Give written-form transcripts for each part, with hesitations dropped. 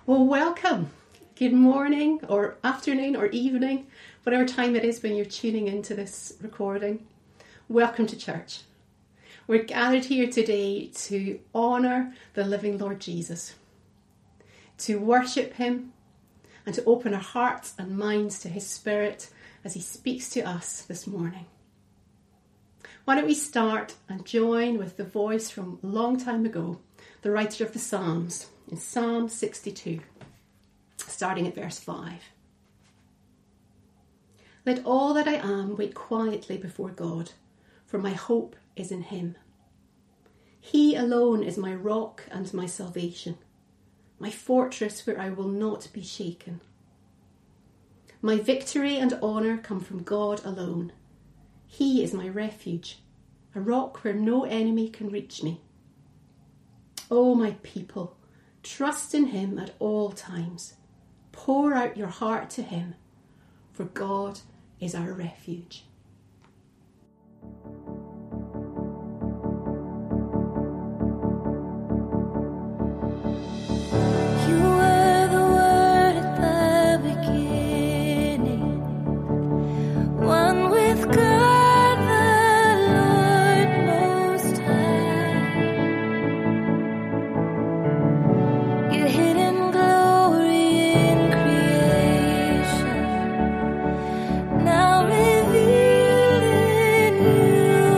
Well, welcome. Good morning or afternoon or evening, whatever time it is when you're tuning into this recording. Welcome to church. We're gathered here today to honour the living Lord Jesus, to worship him and to open our hearts and minds to his Spirit as he speaks to us this morning. Why don't we start and join with the voice from a long time ago, the writer of the Psalms, in Psalm 62, starting at verse 5. Let all that I am wait quietly before God, for my hope is in him. He alone is my rock and my salvation, my fortress where I will not be shaken. My victory and honour come from God alone. He is my refuge, a rock where no enemy can reach me. O my people, trust in him at all times. Pour out your heart to him, for God is our refuge. Now revealed in you.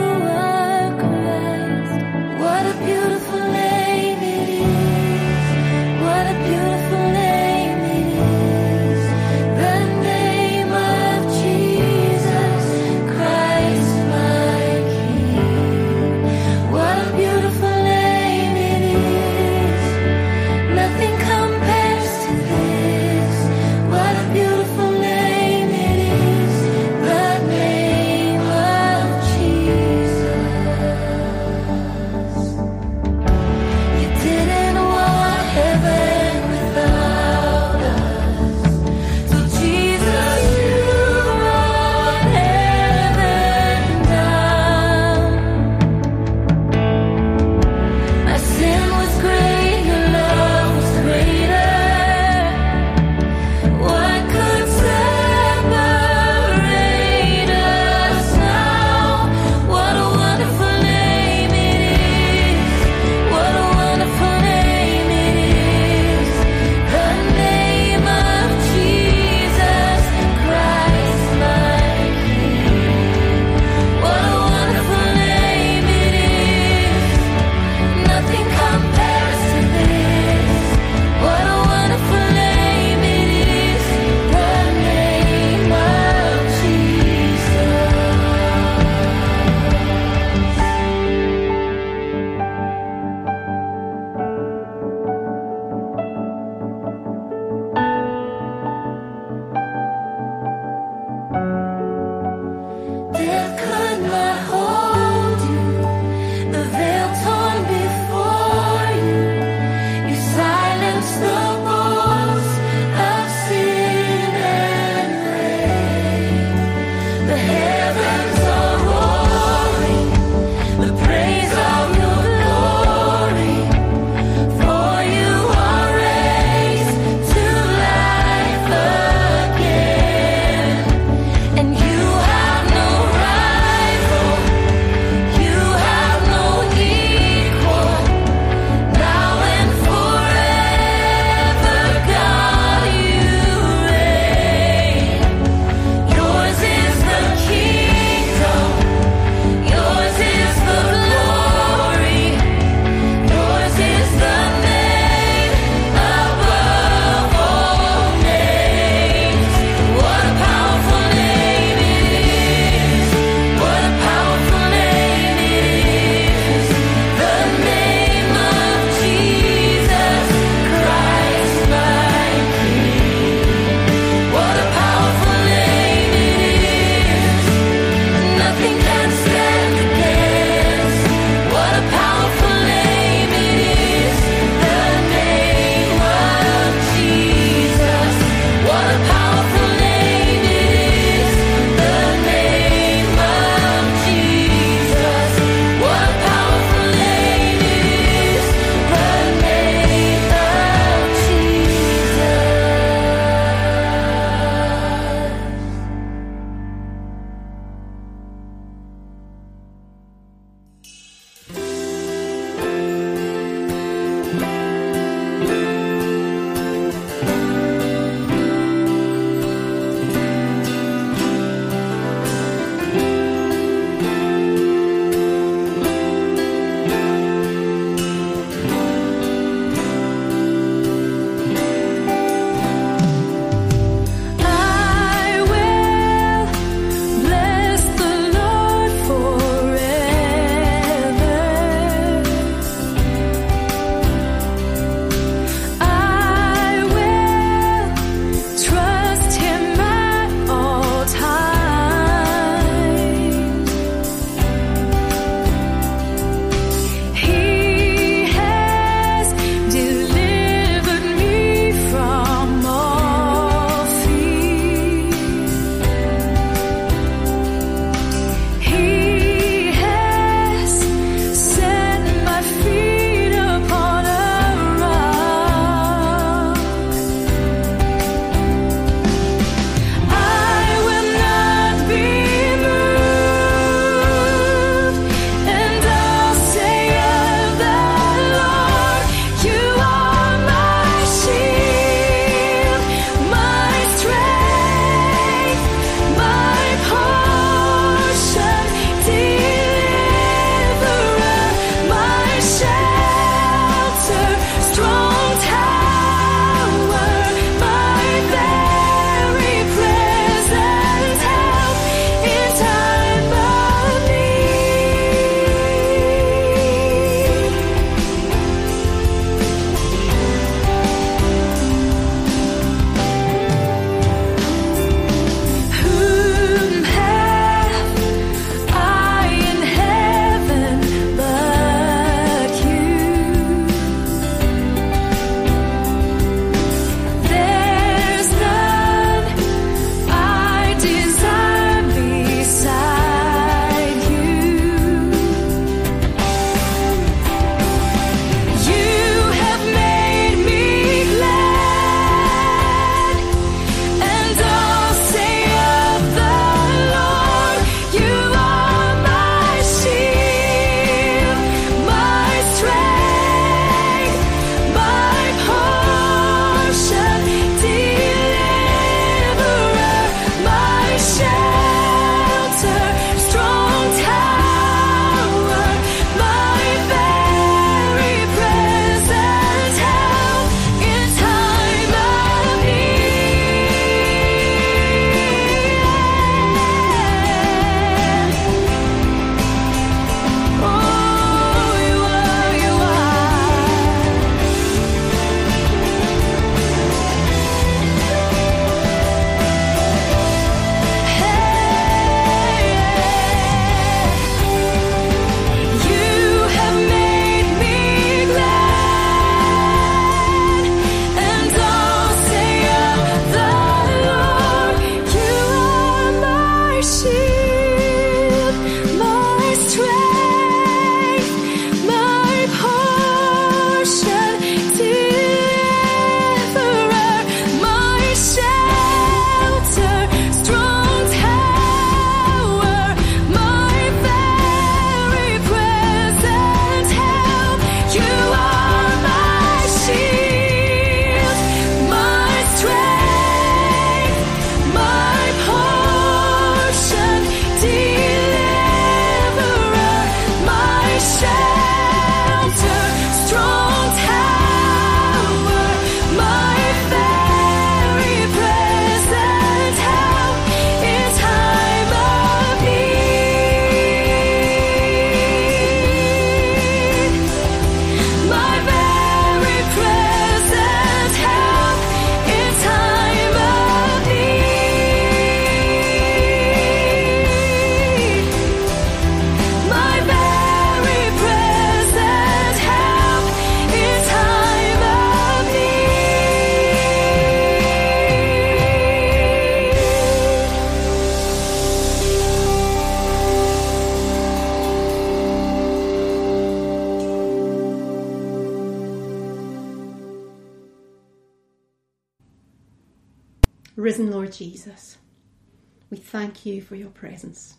Risen Lord Jesus, we thank you for your presence.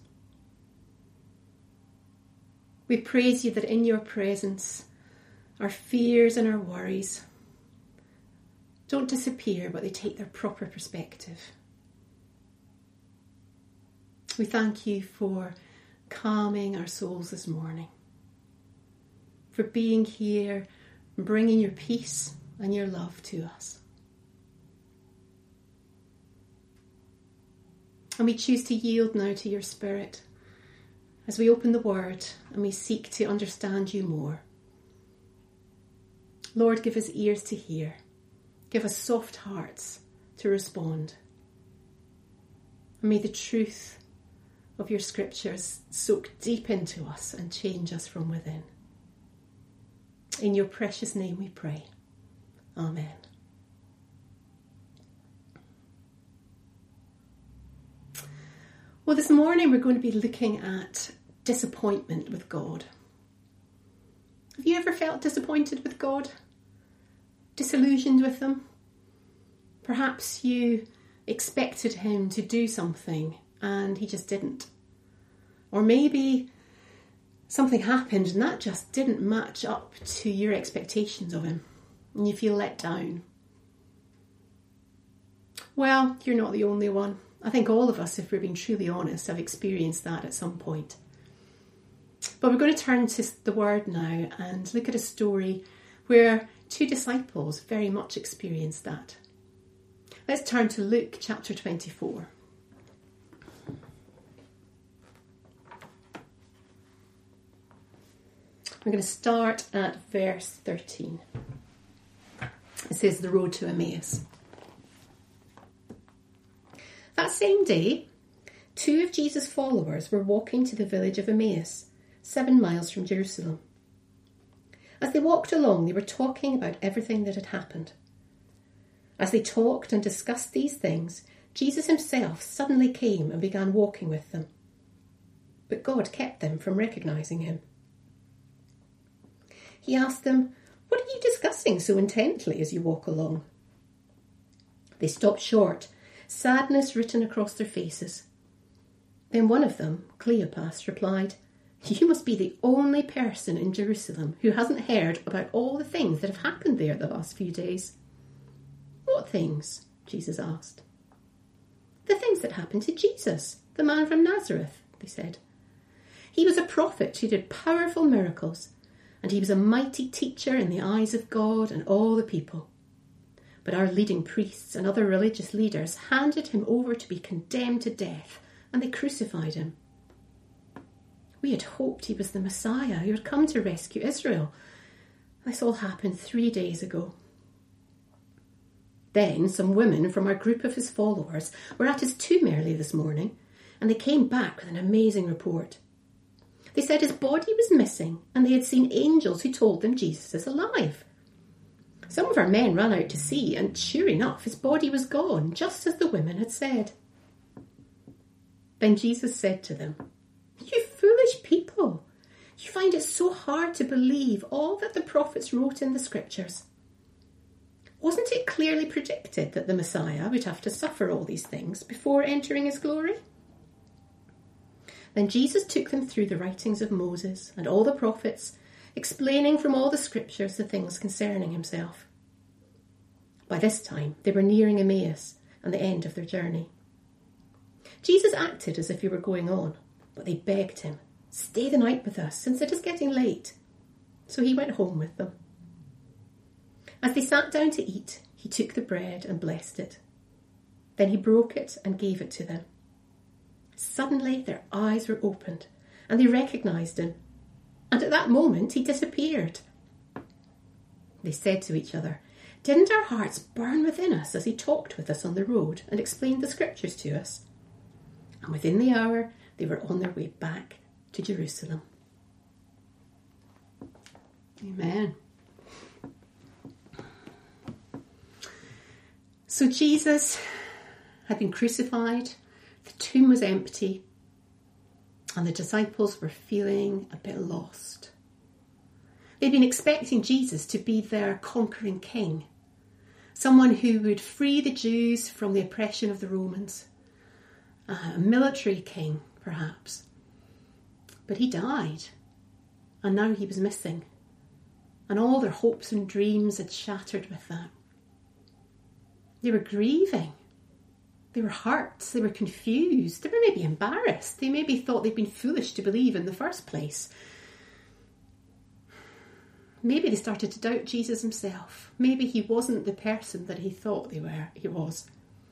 We praise you that in your presence, our fears and our worries don't disappear, but they take their proper perspective. We thank you for calming our souls this morning, for being here and bringing your peace and your love to us. And we choose to yield now to your Spirit as we open the Word and we seek to understand you more. Lord, give us ears to hear. Give us soft hearts to respond. And may the truth of your scriptures soak deep into us and change us from within. In your precious name we pray. Amen. Well, this morning we're going to be looking at disappointment with God. Have you ever felt disappointed with God? Disillusioned with him? Perhaps you expected him to do something and he just didn't. Or maybe something happened and that just didn't match up to your expectations of him and you feel let down. Well, you're not the only one. I think all of us, if we're being truly honest, have experienced that at some point. But we're going to turn to the Word now and look at a story where two disciples very much experienced that. Let's turn to Luke chapter 24. We're going to start at verse 13. It says, the road to Emmaus. That same day, two of Jesus' followers were walking to the village of Emmaus, 7 miles from Jerusalem. As they walked along, they were talking about everything that had happened. As they talked and discussed these things, Jesus himself suddenly came and began walking with them. But God kept them from recognizing him. He asked them, "What are you discussing so intently as you walk along?" They stopped short, sadness written across their faces. Then one of them, Cleopas, replied, "You must be the only person in Jerusalem who hasn't heard about all the things that have happened there the last few days." "What things?" Jesus asked. "The things that happened to Jesus, the man from Nazareth," they said. "He was a prophet who did powerful miracles, and he was a mighty teacher in the eyes of God and all the people. But our leading priests and other religious leaders handed him over to be condemned to death, and they crucified him. We had hoped he was the Messiah who had come to rescue Israel. This all happened 3 days ago." Then some women from our group of his followers were at his tomb early this morning, and they came back with an amazing report. They said his body was missing, and they had seen angels who told them Jesus is alive. Some of our men ran out to see, and sure enough, his body was gone, just as the women had said. Then Jesus said to them, "You foolish people, you find it so hard to believe all that the prophets wrote in the scriptures. Wasn't it clearly predicted that the Messiah would have to suffer all these things before entering his glory?" Then Jesus took them through the writings of Moses and all the prophets, explaining from all the scriptures the things concerning himself. By this time, they were nearing Emmaus and the end of their journey. Jesus acted as if he were going on, but they begged him, "Stay the night with us, since it is getting late." So he went home with them. As they sat down to eat, he took the bread and blessed it. Then he broke it and gave it to them. Suddenly their eyes were opened, and they recognized him. And at that moment he disappeared. They said to each other, "Didn't our hearts burn within us as he talked with us on the road and explained the scriptures to us?" And within the hour they were on their way back to Jerusalem. Amen. So Jesus had been crucified, the tomb was empty, and the disciples were feeling a bit lost. They'd been expecting Jesus to be their conquering king, someone who would free the Jews from the oppression of the Romans, a military king perhaps. But he died, and now he was missing, and all their hopes and dreams had shattered with that. They were grieving. They were hurt. They were confused. They were maybe embarrassed. They maybe thought they'd been foolish to believe in the first place. Maybe they started to doubt Jesus himself. Maybe he wasn't the person that he thought he was.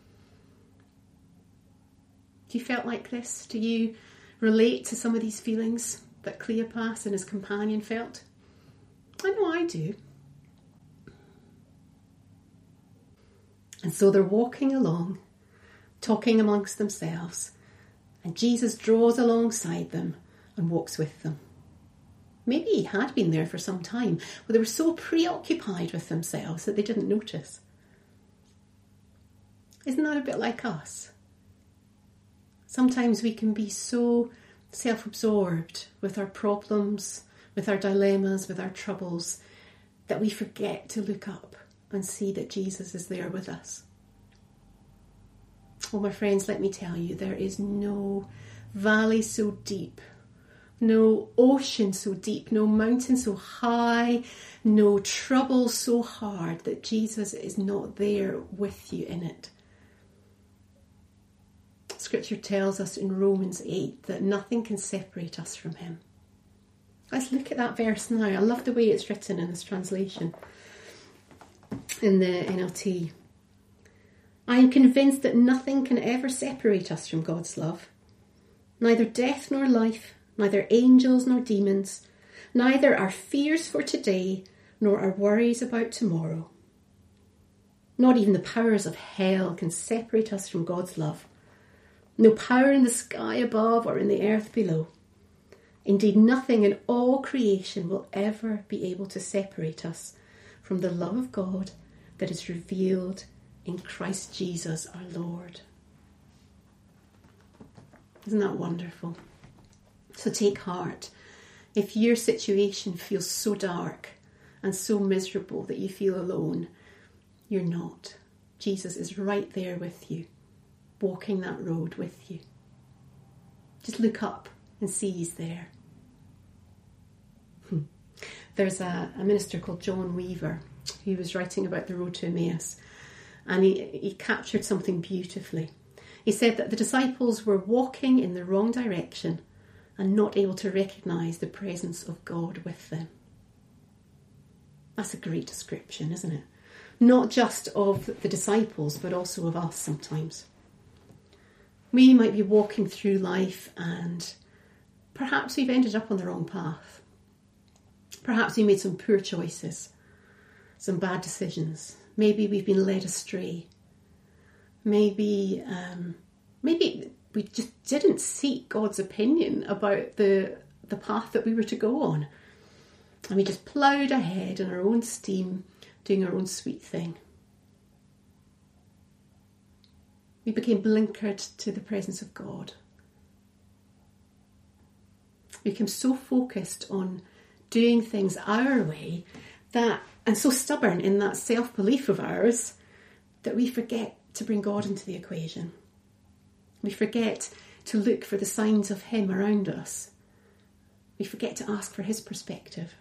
Do you feel like this? Do you relate to some of these feelings that Cleopas and his companion felt? I know I do. And so they're walking along, talking amongst themselves, and Jesus draws alongside them and walks with them. Maybe he had been there for some time, but they were so preoccupied with themselves that they didn't notice. Isn't that a bit like us? Sometimes we can be so self-absorbed with our problems, with our dilemmas, with our troubles, that we forget to look up and see that Jesus is there with us. Oh, my friends, let me tell you, there is no valley so deep, no ocean so deep, no mountain so high, no trouble so hard that Jesus is not there with you in it. Scripture tells us in Romans 8 that nothing can separate us from him. Let's look at that verse now. I love the way it's written in this translation, in the NLT. I am convinced that nothing can ever separate us from God's love. Neither death nor life, neither angels nor demons, neither our fears for today nor our worries about tomorrow. Not even the powers of hell can separate us from God's love. No power in the sky above or in the earth below. Indeed, nothing in all creation will ever be able to separate us from the love of God that is revealed in Christ Jesus our Lord. Isn't that wonderful? So take heart. If your situation feels so dark and so miserable that you feel alone, you're not. Jesus is right there with you, walking that road with you. Just look up and see he's there. There's a minister called John Weaver who was writing about the road to Emmaus, and he captured something beautifully. He said that the disciples were walking in the wrong direction and not able to recognise the presence of God with them. That's a great description, isn't it? Not just of the disciples, but also of us sometimes. We might be walking through life and perhaps we've ended up on the wrong path. Perhaps we made some poor choices, some bad decisions. Maybe we've been led astray. Maybe we just didn't seek God's opinion about the path that we were to go on. And we just ploughed ahead in our own steam, doing our own sweet thing. We became blinkered to the presence of God. We became so focused on doing things our way and so stubborn in that self-belief of ours that we forget to bring God into the equation. We forget to look for the signs of him around us. We forget to ask for his perspective.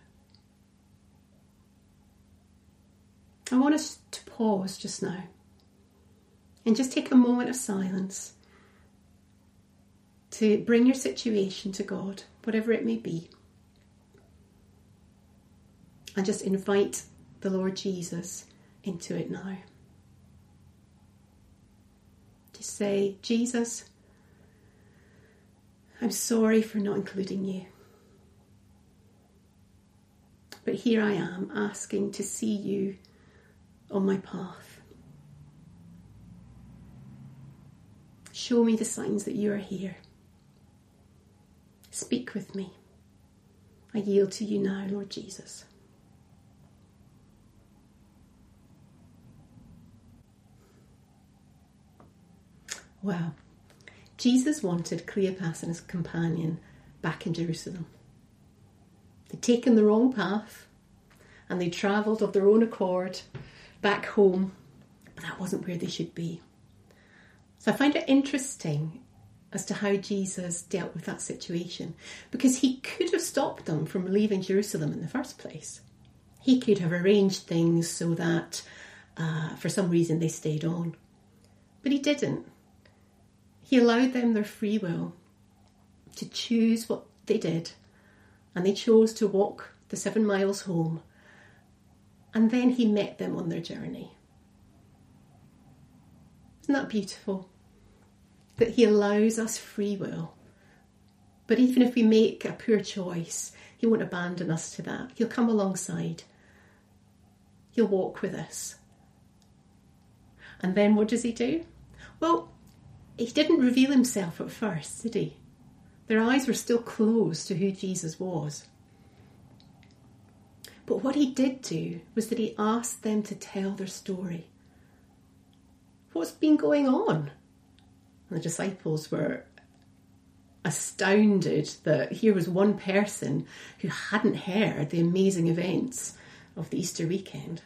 I want us to pause just now and just take a moment of silence to bring your situation to God, whatever it may be, and just invite the Lord Jesus into it now. Just say, Jesus, I'm sorry for not including you. But here I am asking to see you on my path. Show me the signs that you are here. Speak with me. I yield to you now, Lord Jesus. Wow. Jesus wanted Cleopas and his companion back in Jerusalem. They'd taken the wrong path and they travelled of their own accord back home but that wasn't where they should be. So I find it interesting as to how Jesus dealt with that situation, because he could have stopped them from leaving Jerusalem in the first place. He could have arranged things so that for some reason they stayed on. But he didn't. He allowed them their free will to choose what they did, and they chose to walk the 7 miles home, and then he met them on their journey. Isn't that beautiful? That he allows us free will. But even if we make a poor choice, he won't abandon us to that. He'll come alongside. He'll walk with us. And then what does he do? Well, he didn't reveal himself at first, did he? Their eyes were still closed to who Jesus was. But what he did do was that he asked them to tell their story. What's been going on? And the disciples were astounded that here was one person who hadn't heard the amazing events of the Easter weekend.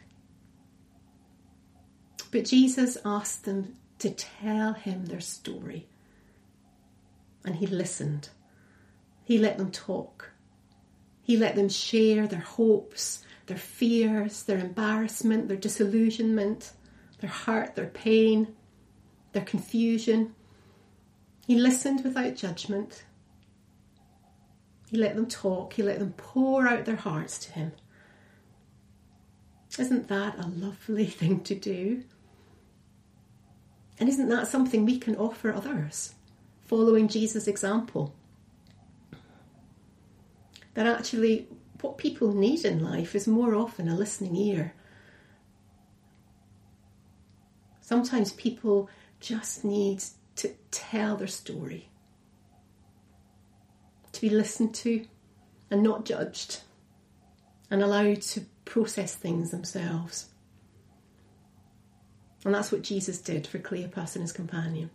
But Jesus asked them to tell him their story. And he listened. He let them talk. He let them share their hopes, their fears, their embarrassment, their disillusionment, their hurt, their pain, their confusion. He listened without judgment. He let them talk. He let them pour out their hearts to him. Isn't that a lovely thing to do? And isn't that something we can offer others, following Jesus' example? That actually what people need in life is more often a listening ear. Sometimes people just need to tell their story, to be listened to and not judged, and allowed to process things themselves. And that's what Jesus did for Cleopas and his companion.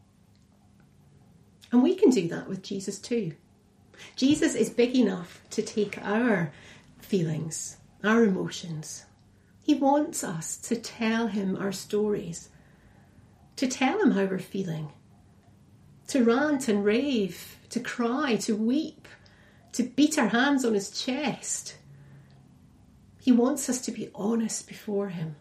And we can do that with Jesus too. Jesus is big enough to take our feelings, our emotions. He wants us to tell him our stories, to tell him how we're feeling, to rant and rave, to cry, to weep, to beat our hands on his chest. He wants us to be honest before him.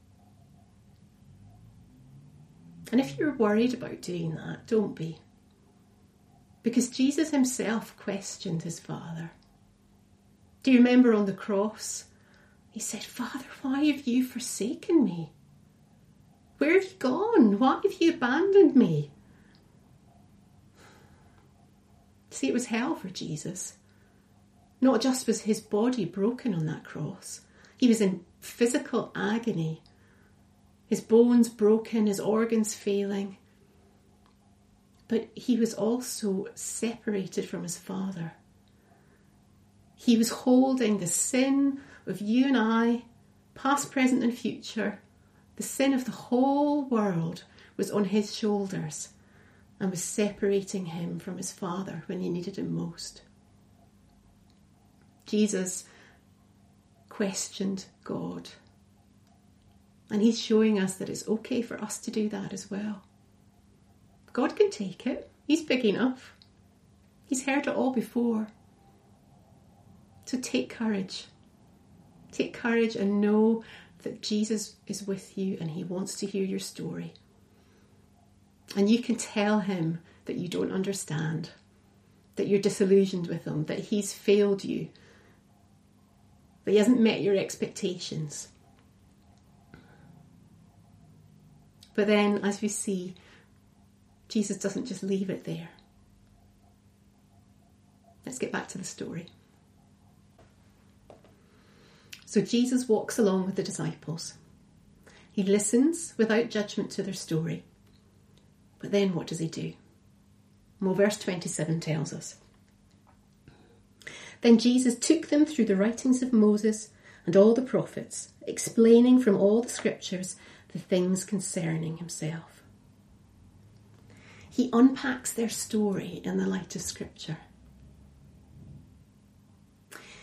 And if you're worried about doing that, don't be. Because Jesus himself questioned his Father. Do you remember on the cross? He said, "Father, why have you forsaken me? Where have you gone? Why have you abandoned me?" See, it was hell for Jesus. Not just was his body broken on that cross, he was in physical agony. His bones broken, his organs failing. But he was also separated from his Father. He was holding the sin of you and I, past, present and future. The sin of the whole world was on his shoulders and was separating him from his Father when he needed him most. Jesus questioned God. And he's showing us that it's okay for us to do that as well. God can take it. He's big enough. He's heard it all before. So take courage. Take courage and know that Jesus is with you and he wants to hear your story. And you can tell him that you don't understand, that you're disillusioned with him, that he's failed you, that he hasn't met your expectations. But then, as we see, Jesus doesn't just leave it there. Let's get back to the story. So Jesus walks along with the disciples. He listens without judgment to their story. But then what does he do? Well, verse 27 tells us. Then Jesus took them through the writings of Moses and all the prophets, explaining from all the scriptures the things concerning himself. He unpacks their story in the light of Scripture.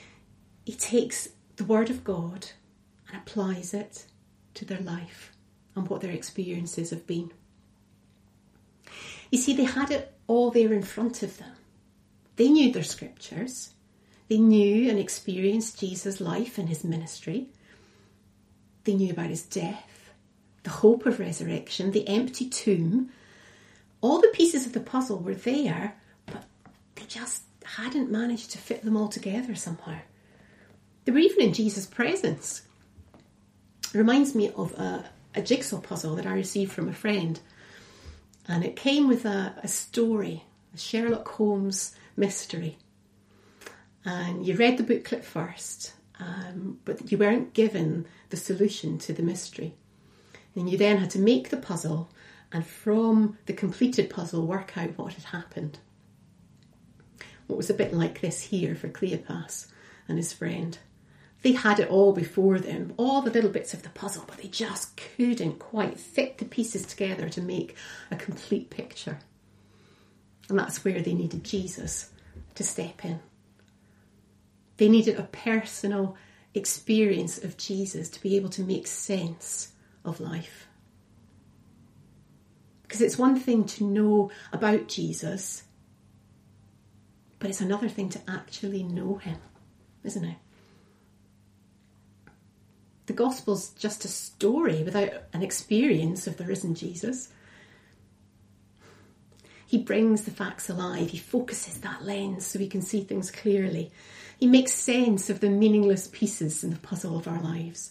He takes the Word of God and applies it to their life and what their experiences have been. You see, they had it all there in front of them. They knew their scriptures. They knew and experienced Jesus' life and his ministry. They knew about his death, the hope of resurrection, the empty tomb. All the pieces of the puzzle were there, but they just hadn't managed to fit them all together somehow. They were even in Jesus' presence. It reminds me of a jigsaw puzzle that I received from a friend. And it came with a story, a Sherlock Holmes mystery. And you read the booklet first, but you weren't given the solution to the mystery. And you then had to make the puzzle, and from the completed puzzle, work out what had happened. What was a bit like this here for Cleopas and his friend. They had it all before them, all the little bits of the puzzle, but they just couldn't quite fit the pieces together to make a complete picture. And that's where they needed Jesus to step in. They needed a personal experience of Jesus to be able to make sense of life. Because it's one thing to know about Jesus, but it's another thing to actually know him, isn't it? The gospel's just a story without an experience of the risen Jesus. He brings the facts alive. He focuses that lens so we can see things clearly. He makes sense of the meaningless pieces in the puzzle of our lives.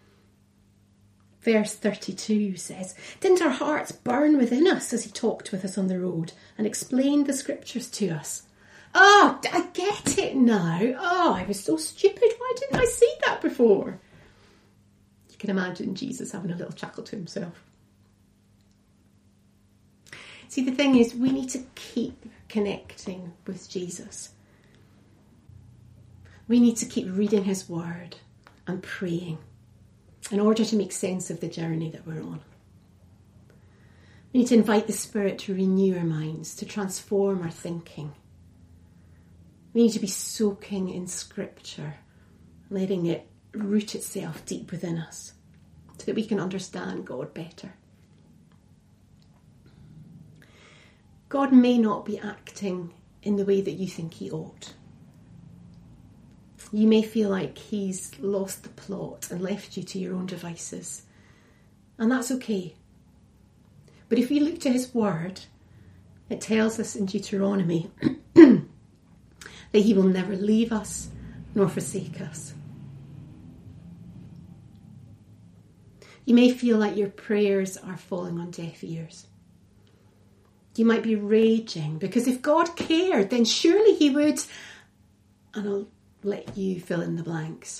Verse 32 says, "Didn't our hearts burn within us as he talked with us on the road and explained the scriptures to us?" Oh, I get it now. Oh, I was so stupid. Why didn't I see that before? You can imagine Jesus having a little chuckle to himself. See, the thing is, we need to keep connecting with Jesus. We need to keep reading his word and praying in order to make sense of the journey that we're on. We need to invite the Spirit to renew our minds, to transform our thinking. We need to be soaking in Scripture, letting it root itself deep within us so that we can understand God better. God may not be acting in the way that you think he ought. You may feel like he's lost the plot and left you to your own devices. And that's okay. But if we look to his word, it tells us in Deuteronomy that he will never leave us nor forsake us. You may feel like your prayers are falling on deaf ears. You might be raging because if God cared, then surely he would. And I'll let you fill in the blanks.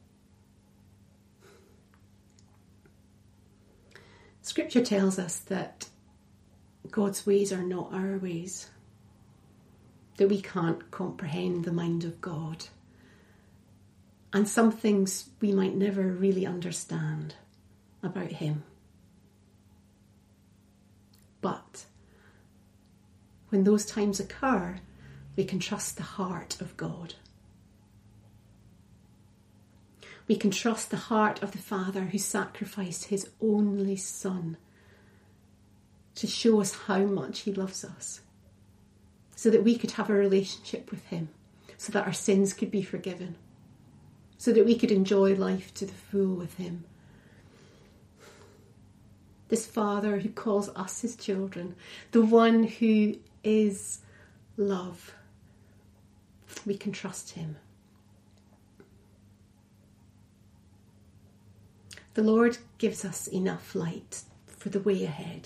Scripture tells us that God's ways are not our ways, that we can't comprehend the mind of God. And some things we might never really understand about him. But when those times occur, we can trust the heart of God. We can trust the heart of the Father who sacrificed his only Son to show us how much he loves us, so that we could have a relationship with him, so that our sins could be forgiven, so that we could enjoy life to the full with him. This Father who calls us his children, the one who is love, we can trust him. The Lord gives us enough light for the way ahead.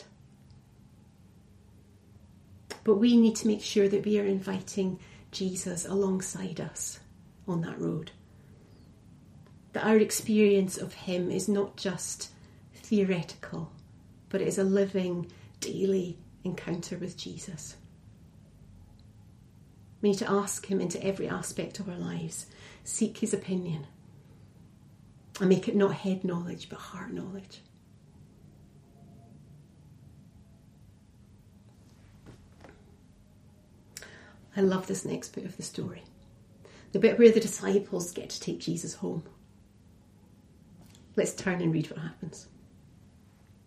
But we need to make sure that we are inviting Jesus alongside us on that road. That our experience of him is not just theoretical, but it is a living, daily encounter with Jesus. We need to ask him into every aspect of our lives, seek his opinion, and make it not head knowledge, but heart knowledge. I love this next bit of the story. The bit where the disciples get to take Jesus home. Let's turn and read what happens.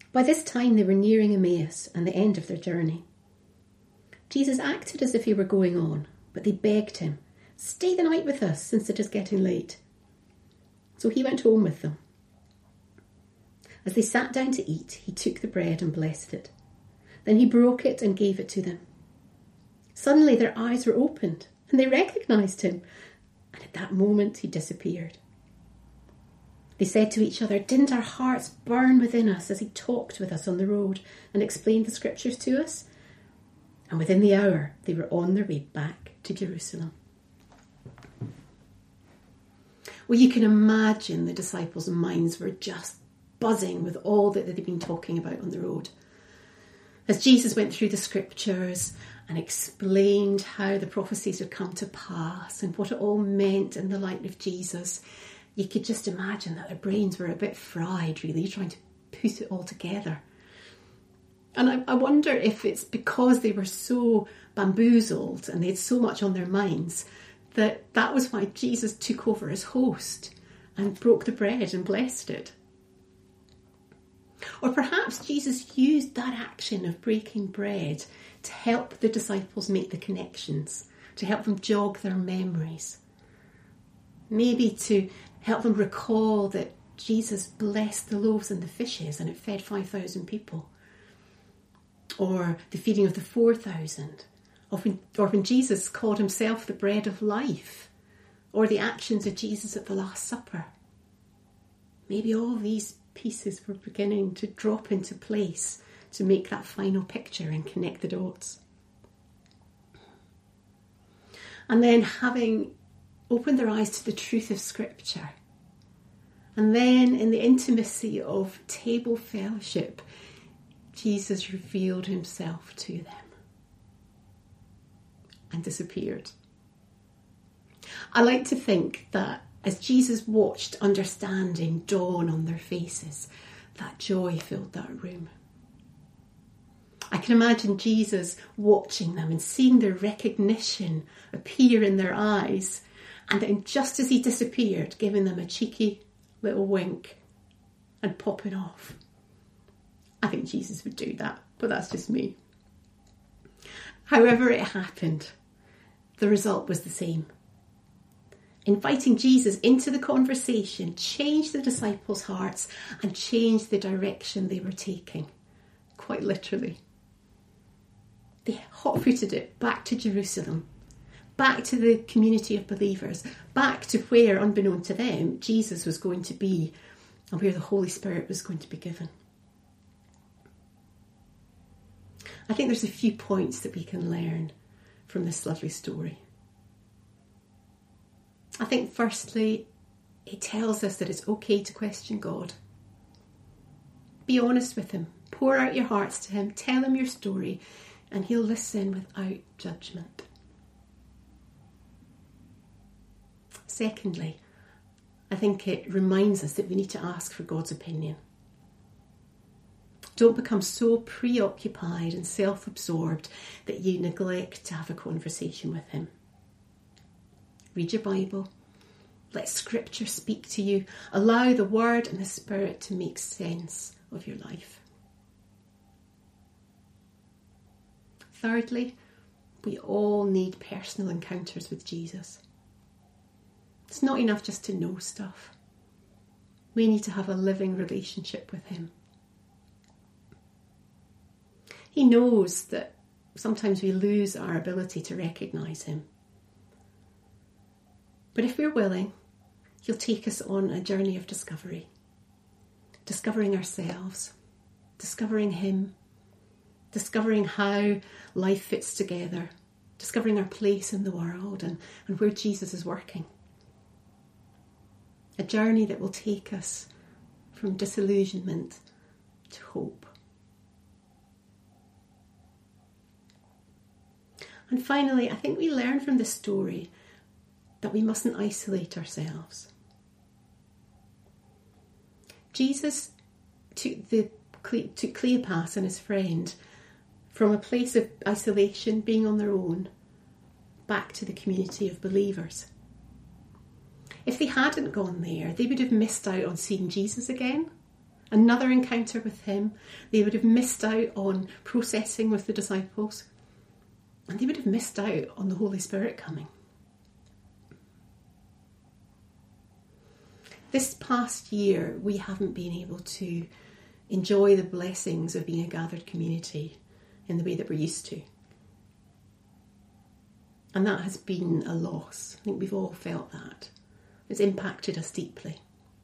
By this time they were nearing Emmaus and the end of their journey. Jesus acted as if he were going on, but they begged him, "Stay the night with us, since it is getting late." So he went home with them. As they sat down to eat, he took the bread and blessed it. Then he broke it and gave it to them. Suddenly their eyes were opened, and they recognised him, and at that moment he disappeared. They said to each other, "Didn't our hearts burn within us as he talked with us on the road and explained the scriptures to us?" And within the hour, they were on their way back to Jerusalem. Well, you can imagine the disciples' minds were just buzzing with all that they'd been talking about on the road. As Jesus went through the scriptures and explained how the prophecies had come to pass and what it all meant in the light of Jesus, you could just imagine that their brains were a bit fried, really, trying to put it all together. And I wonder if it's because they were so bamboozled and they had so much on their minds that was why Jesus took over as host and broke the bread and blessed it. Or perhaps Jesus used that action of breaking bread to help the disciples make the connections, to help them jog their memories. Maybe to help them recall that Jesus blessed the loaves and the fishes and it fed 5,000 people. Or the feeding of the 4,000. Or when Jesus called himself the bread of life. Or the actions of Jesus at the Last Supper. Maybe all these pieces were beginning to drop into place to make that final picture and connect the dots. And then, having opened their eyes to the truth of Scripture, and then in the intimacy of table fellowship, Jesus revealed himself to them and disappeared. I like to think that as Jesus watched understanding dawn on their faces, that joy filled that room. I can imagine Jesus watching them and seeing their recognition appear in their eyes, and then just as he disappeared, giving them a cheeky little wink and popping off. I think Jesus would do that, but that's just me. However it happened, the result was the same. Inviting Jesus into the conversation changed the disciples' hearts and changed the direction they were taking, quite literally. They hot-footed it back to Jerusalem, back to the community of believers, back to where, unbeknown to them, Jesus was going to be and where the Holy Spirit was going to be given. I think there's a few points that we can learn from this lovely story. I think firstly, it tells us that it's okay to question God. Be honest with him. Pour out your hearts to him. Tell him your story and he'll listen without judgment. Secondly, I think it reminds us that we need to ask for God's opinion. Don't become so preoccupied and self-absorbed that you neglect to have a conversation with him. Read your Bible. Let Scripture speak to you. Allow the Word and the Spirit to make sense of your life. Thirdly, we all need personal encounters with Jesus. It's not enough just to know stuff. We need to have a living relationship with him. He knows that sometimes we lose our ability to recognise him. But if we're willing, he'll take us on a journey of discovery. Discovering ourselves, discovering him, discovering how life fits together, discovering our place in the world and where Jesus is working. A journey that will take us from disillusionment to hope. And finally, I think we learn from this story that we mustn't isolate ourselves. Jesus took Cleopas and his friend from a place of isolation, being on their own, back to the community of believers. If they hadn't gone there, they would have missed out on seeing Jesus again. another encounter with him. They would have missed out on processing with the disciples, and they would have missed out on the Holy Spirit coming. This past year, we haven't been able to enjoy the blessings of being a gathered community in the way that we're used to. And that has been a loss. I think we've all felt that. It's impacted us deeply.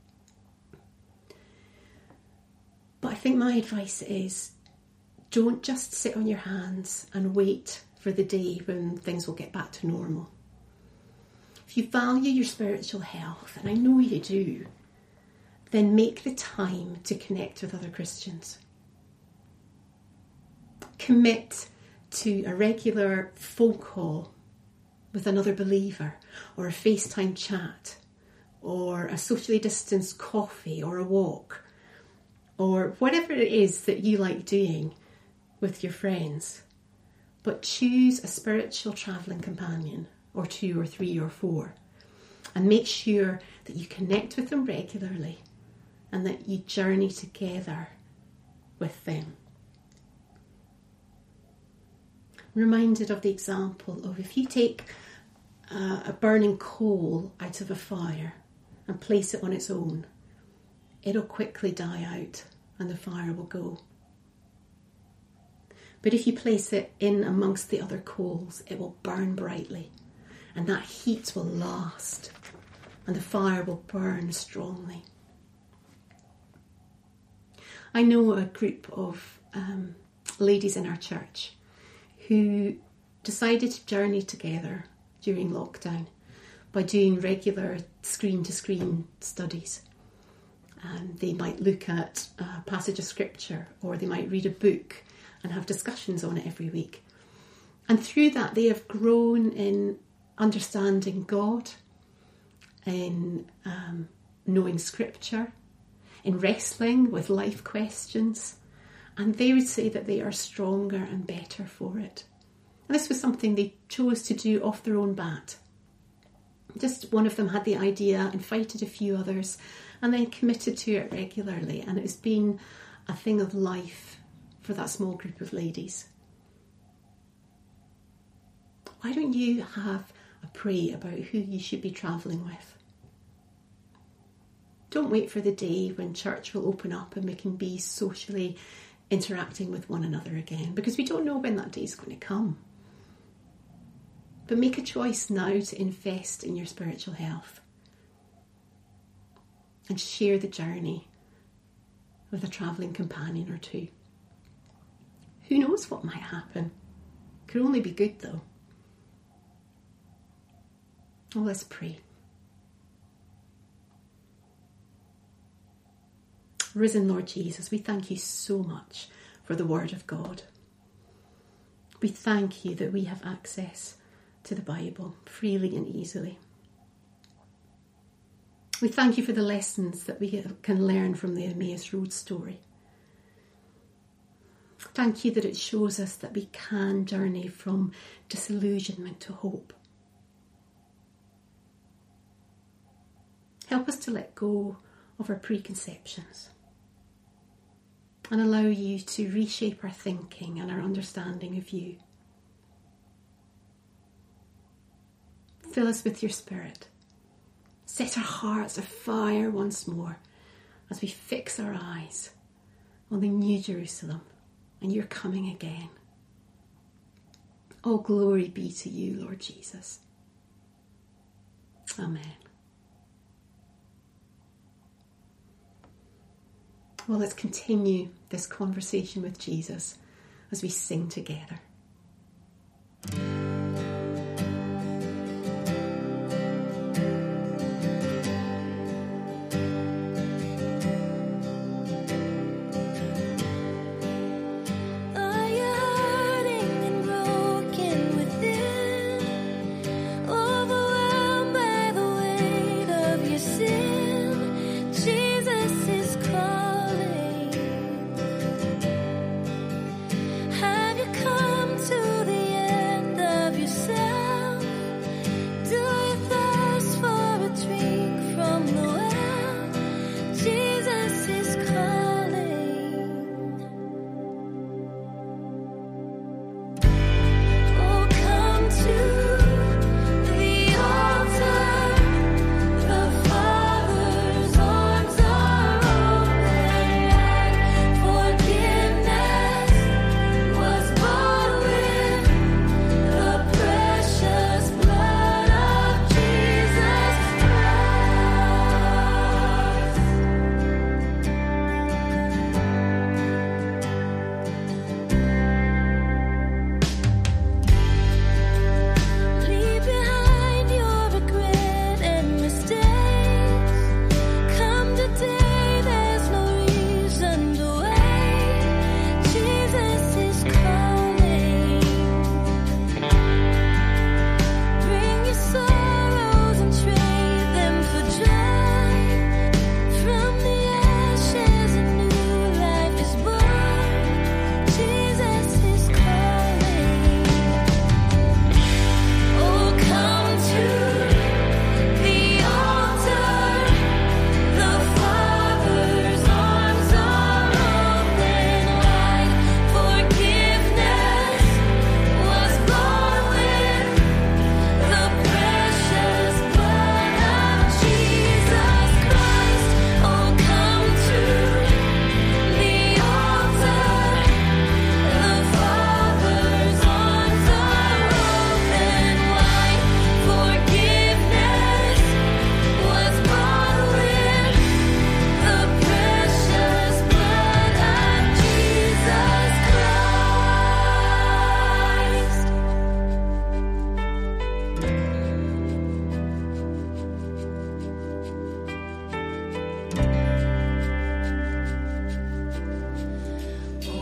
But I think my advice is, don't just sit on your hands and wait for the day when things will get back to normal. If you value your spiritual health, and I know you do, then make the time to connect with other Christians. Commit to a regular phone call with another believer, or a FaceTime chat, or a socially distanced coffee, or a walk, or whatever it is that you like doing with your friends. But choose a spiritual travelling companion, or 2 or 3 or 4, and make sure that you connect with them regularly and that you journey together with them. I'm reminded of the example of if you take a burning coal out of a fire and place it on its own, it'll quickly die out and the fire will go. But if you place it in amongst the other coals, it will burn brightly, and that heat will last, and the fire will burn strongly. I know a group of ladies in our church who decided to journey together during lockdown by doing regular screen-to-screen studies. And they might look at a passage of scripture, or they might read a book and have discussions on it every week. And through that, they have grown in understanding God, in knowing scripture, in wrestling with life questions. And they would say that they are stronger and better for it. And this was something they chose to do off their own bat. Just one of them had the idea, invited a few others, and then committed to it regularly. And it's been a thing of life for that small group of ladies. Why don't you have a pray about who you should be travelling with? Don't wait for the day when church will open up and we can be socially interacting with one another again, because we don't know when that day is going to come. But make a choice now to invest in your spiritual health and share the journey with a travelling companion or 2. Who knows what might happen? Could only be good though. Well, let's pray. Risen Lord Jesus, we thank you so much for the Word of God. We thank you that we have access to the Bible freely and easily. We thank you for the lessons that we can learn from the Emmaus Road story. Thank you that it shows us that we can journey from disillusionment to hope. Help us to let go of our preconceptions and allow you to reshape our thinking and our understanding of you. Fill us with your Spirit. Set our hearts afire once more as we fix our eyes on the New Jerusalem and your coming again. All glory be to you, Lord Jesus. Amen. Well, let's continue this conversation with Jesus as we sing together. Have you come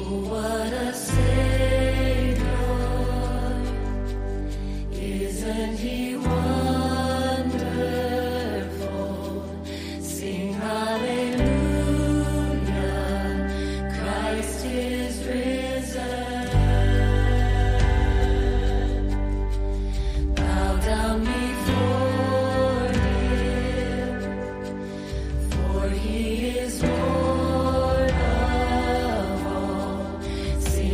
He is Lord of all. Sing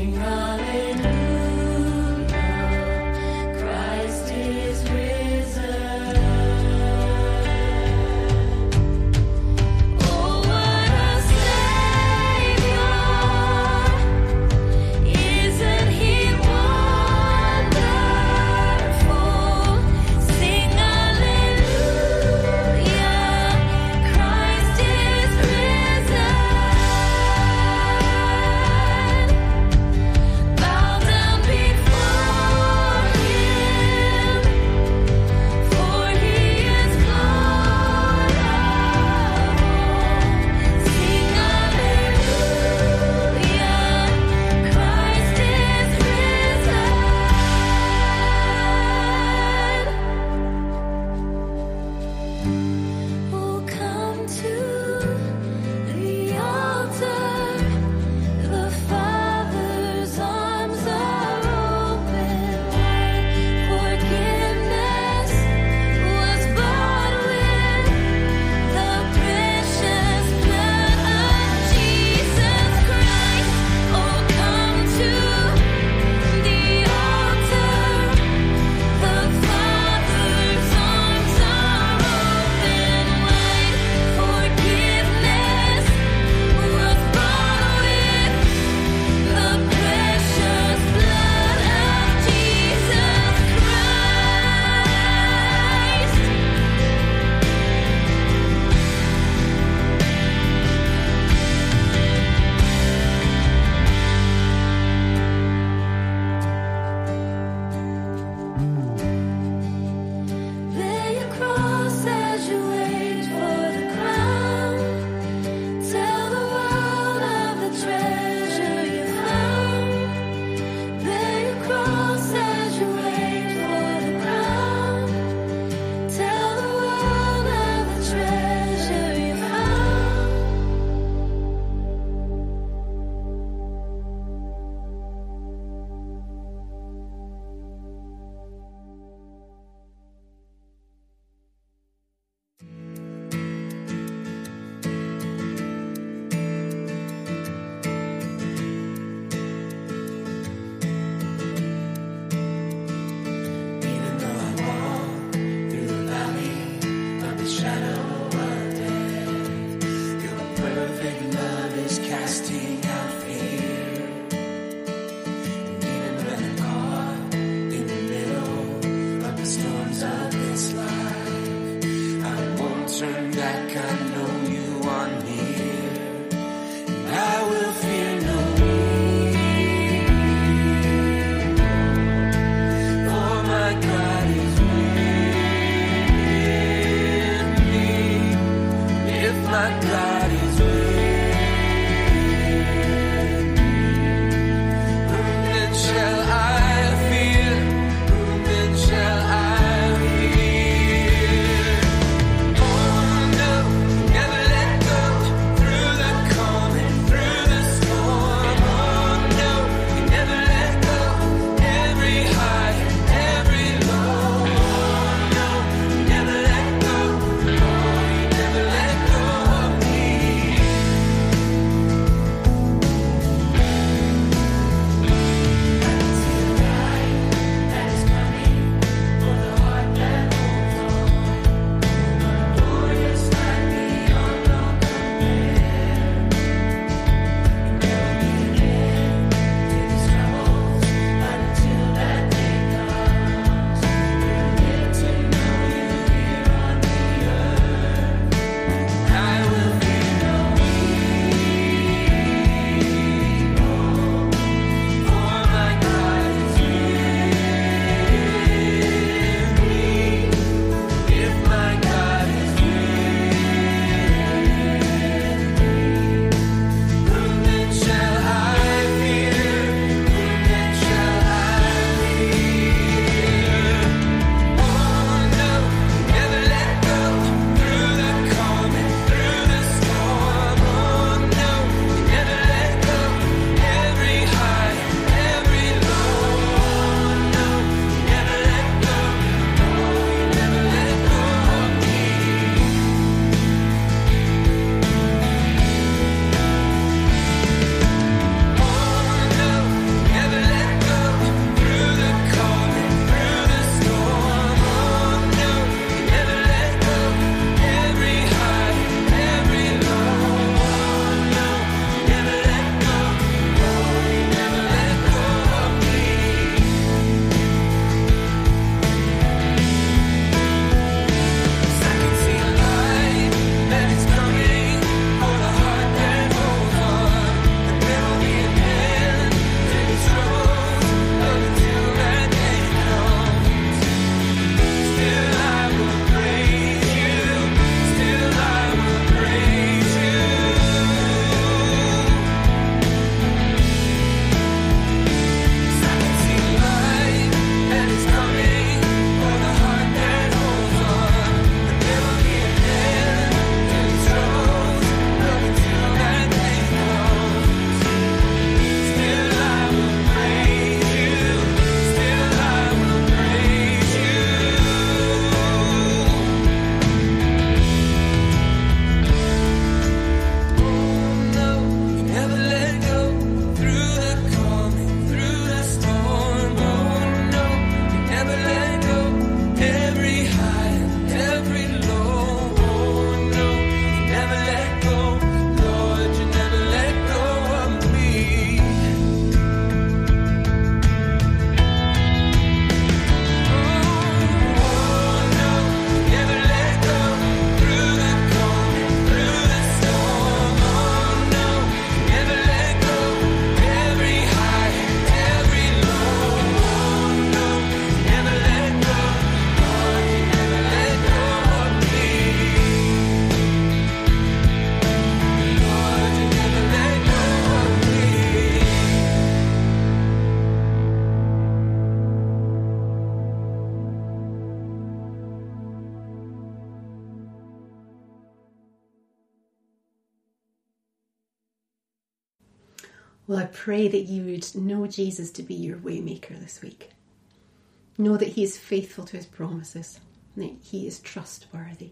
Well, I pray that you would know Jesus to be your way maker this week. Know that he is faithful to his promises, and that he is trustworthy.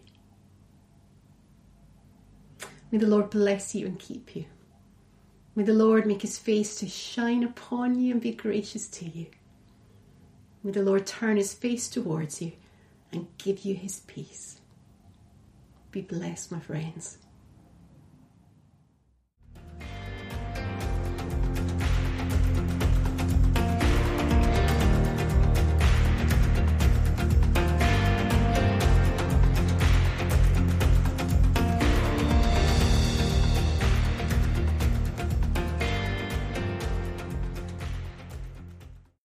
May the Lord bless you and keep you. May the Lord make his face to shine upon you and be gracious to you. May the Lord turn his face towards you and give you his peace. Be blessed, my friends.